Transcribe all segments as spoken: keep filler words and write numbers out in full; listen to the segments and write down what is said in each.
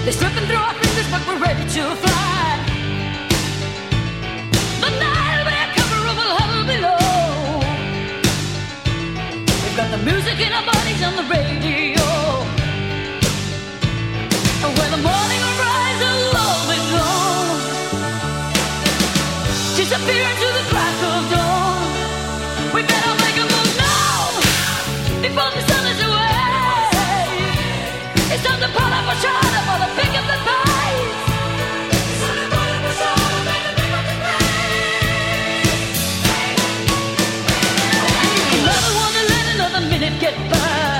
They're slipping through our fingers, but we're ready to fly. The night will be a cover of a huddle below. We've got the music in our bodies on the radio. And when the morning will rise, it'll all be gone. Disappear into the crack of dawn. We better make a move now, before the sun is away. It's time to pull up a shot for the pick of the pace. It's time to pull up a shot and make the pick of the pace. Another one to let another minute get by.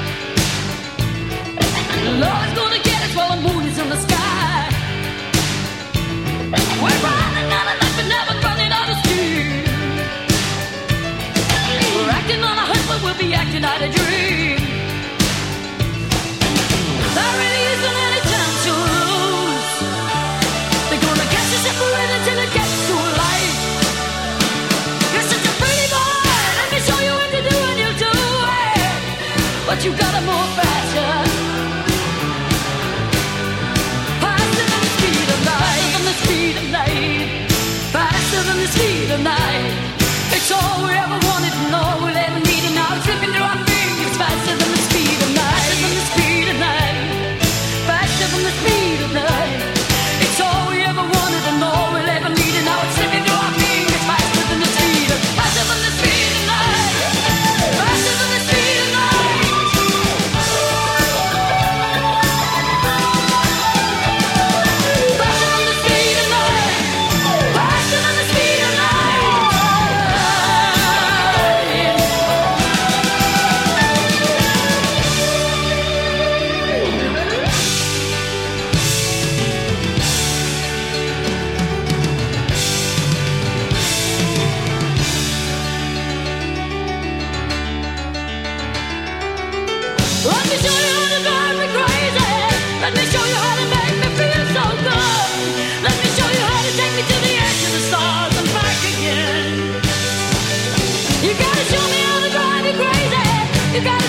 Lord is gonna get us while the moon is in the sky. We're running out of life and never running out of steam. We're acting on a hunch, but we'll be acting out a dream. There really isn't any time to lose. They're gonna get you separated till it gets too light. You're such a pretty boy, let me show you what to do and you'll do it. But you gotta move faster. Faster than the speed of light. Faster than the speed of light. Faster than the speed of light. It's all we ever wanted to know. We'll ever need it now. It's slipping through our fingers. Faster than the speed of light. Faster than the speed of light. Faster than the speed of light. It's all we ever wanted to know. We'll ever need it now. It's slipping through our fingers. Faster than the speed of light. Faster than the speed of light. Faster than the speed of light. Faster than the speed of light. Faster than the speed of light. Let me show you how to drive me crazy. Let me show you how to make me feel so good. Let me show you how to take me to the edge of the stars and back again. You gotta show me how to drive me crazy. You gotta